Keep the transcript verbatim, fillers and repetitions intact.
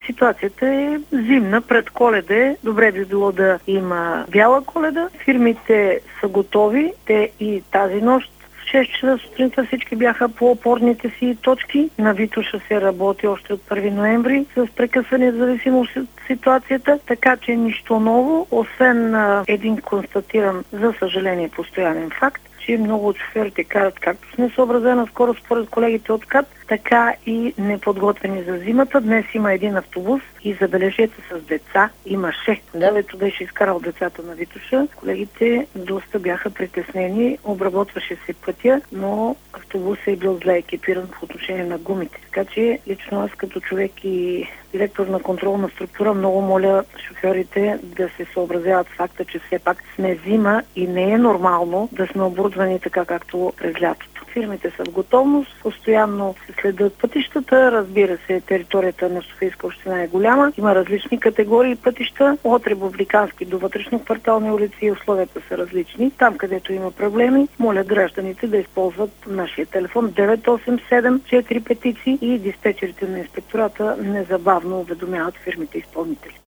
Ситуацията е зимна, пред Коледа. Добре би било да има бяла Коледа. Фирмите са готови. Те и тази нощ в шест часа сутринта всички бяха по опорните си точки. На Витоша се работи още от първи ноември с прекъсване в зависимост от ситуацията, така че нищо ново, освен а, един констатиран, за съжаление, постоянен факт, че много от шофьорите карат както с несъобразена скорост според колегите от КАТ, така и неподготвени за зимата. Днес има един автобус и забележете с деца. Имаше. Дето беше изкарал децата на Витоша. Колегите доста бяха притеснени. Обработваше се пътя, но автобусът е бил зле екипиран в отношение на гумите. Така че лично аз като човек и директор на контролна структура много моля шофьорите да се съобразяват с факта, че все пак сме зима и не е нормално да сме оборудвани така както през лятото. Фирмите са в готовност, постоянно се следят пътищата, разбира се, територията на Софийска община е голяма, има различни категории пътища, от републикански до вътрешно-квартални улици и условията са различни. Там, където има проблеми, моля гражданите да използват нашия телефон девет осем седем четири петиции и диспетчерите на инспектората незабавно уведомяват фирмите изпълнители.